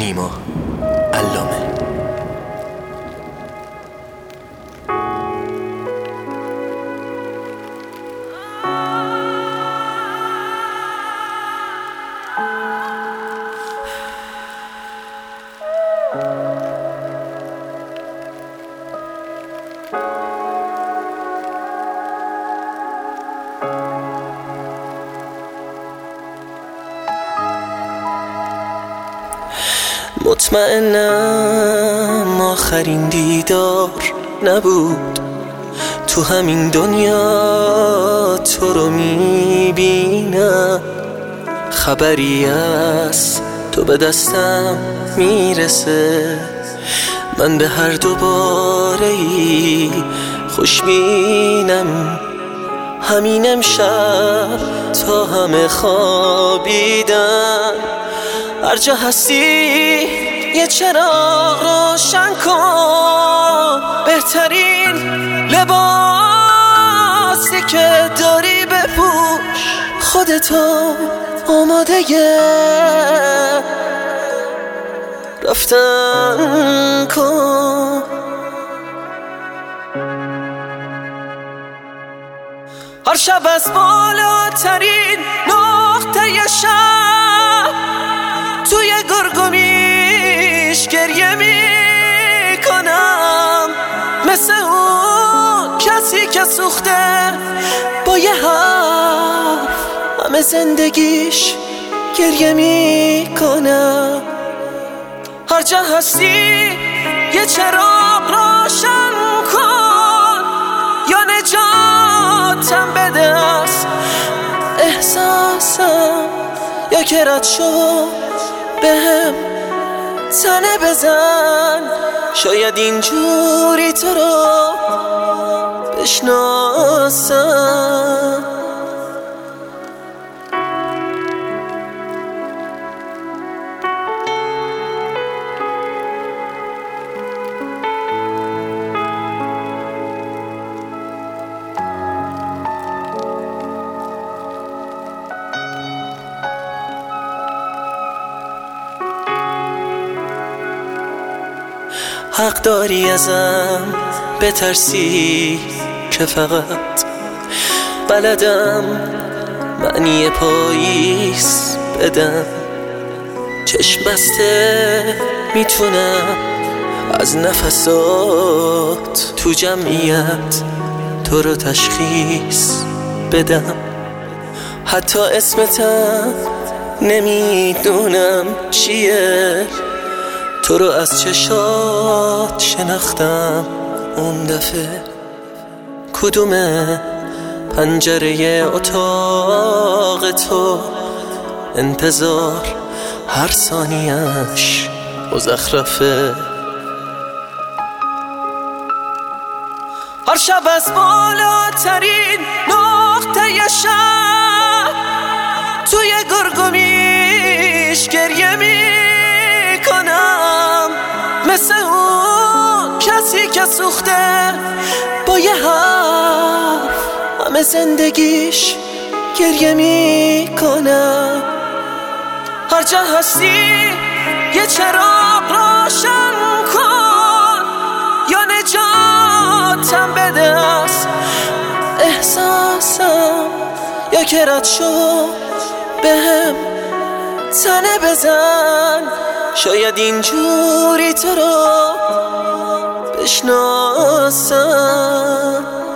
نیما علامه. مطمئنم آخرین دیدار نبود، تو همین دنیا تو رو میبینم. خبری از تو به دستم میرسه، من به هر دوباره‌ای خوشبینم. همین امشب تا همه خوابیدن، هر جا هستی یه چراغ روشن کن. بهترین لباسی که داری بپوش، خودتو آماده رفتن کن. هر شب از بالاترین نقطه شب توی گرگومیش گریه میکنم، مثل اون کسی که سوخته با یه حرف همه زندگیش گریه میکنم. هر جا هستی یه چراغ روشن کن، یا نجاتم بده از احساسم، یا که رد شو بهم تنه بزن. شاید اینجوری تو رو بشناسم. حق داری ازم بترسی که فقط بلدم معنی پاییز بدم. چشم بسته میتونم از نفسات تو جمعیت تو رو تشخیص بدم. حتی اسمتم نمیدونم چیه، تو رو از چشات شناختم اون دفعه. کدومه پنجره اتاق تو، انتظار هر ثانیه‌اش مزخرفه. هر شب از بالاترین نقطه شب توی گرگومیش گریه میکنم، مثل اون کسی که سوخته با یه حرف همه زندگیش گریه میکنم. هر جا هستی یه چراغ روشن کن، یا نجاتم بده از احساسم، یا که رد شو بهم تنه بزن. شاید اینجوری تو رو بشناسم.